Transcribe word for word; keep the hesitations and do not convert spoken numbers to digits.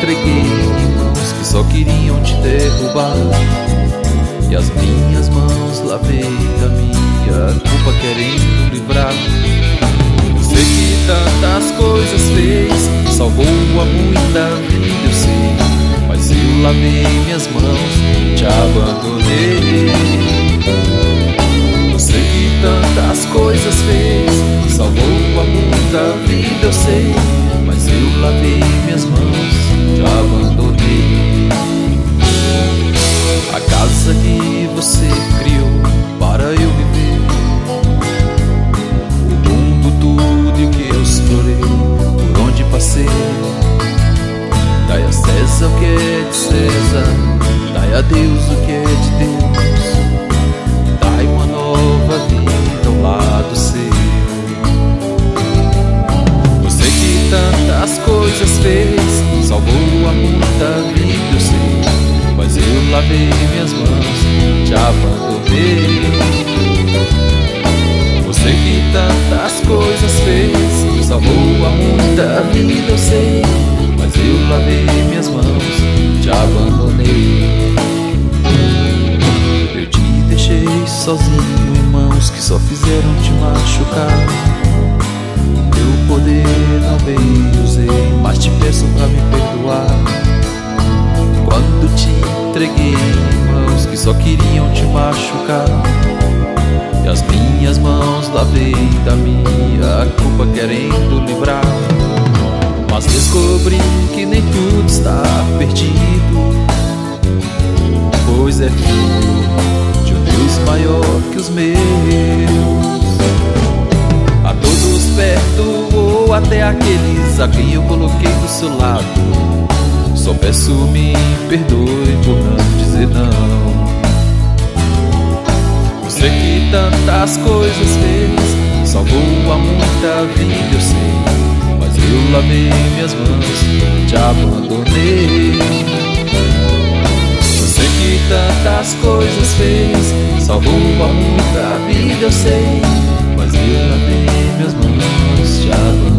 entreguei em mãos que só queriam te derrubar, e as minhas mãos lavei da minha culpa querendo livrar. Eu sei que tantas coisas fez, salvou a muita vida, eu sei, mas eu lavei minhas mãos, te abandonei. Eu sei que tantas coisas fez, salvou a muita vida, eu sei, mas eu lavei minhas mãos, te abandonei. A casa que você criou para eu viver, o mundo, tudo e o que eu explorei, por onde passei. Dai a César o que é de César, dai a Deus o que é de Deus. Dai uma nova vida ao lado seu. Eu sei que tantas coisas fez, salvou a muita vida, eu sei, mas eu lavei minhas mãos, te abandonei. Eu sei que tantas coisas fez, salvou a muita vida, eu sei, mas eu lavei minhas mãos, te abandonei. Eu te deixei sozinho em mãos que só fizeram te machucar. Meu poder não bem usei, mas te peço pra me perdoar. Quando te entreguei em mãos que só queriam te machucar, e as minhas mãos lavei da minha culpa querendo livrar. Mas descobri que nem tudo está perdido, pois é filho de um Deus maior que os meus. A todos perto ou até aqueles a quem eu coloquei do seu lado, só peço me perdoe por não dizer não. Eu sei que tantas coisas fez, salvou a muita vida, eu sei, mas eu lavei minhas mãos, te abandonei. Eu sei que tantas coisas fez, salvou a muita vida, eu sei, mas eu lavei minhas mãos, te abandonei.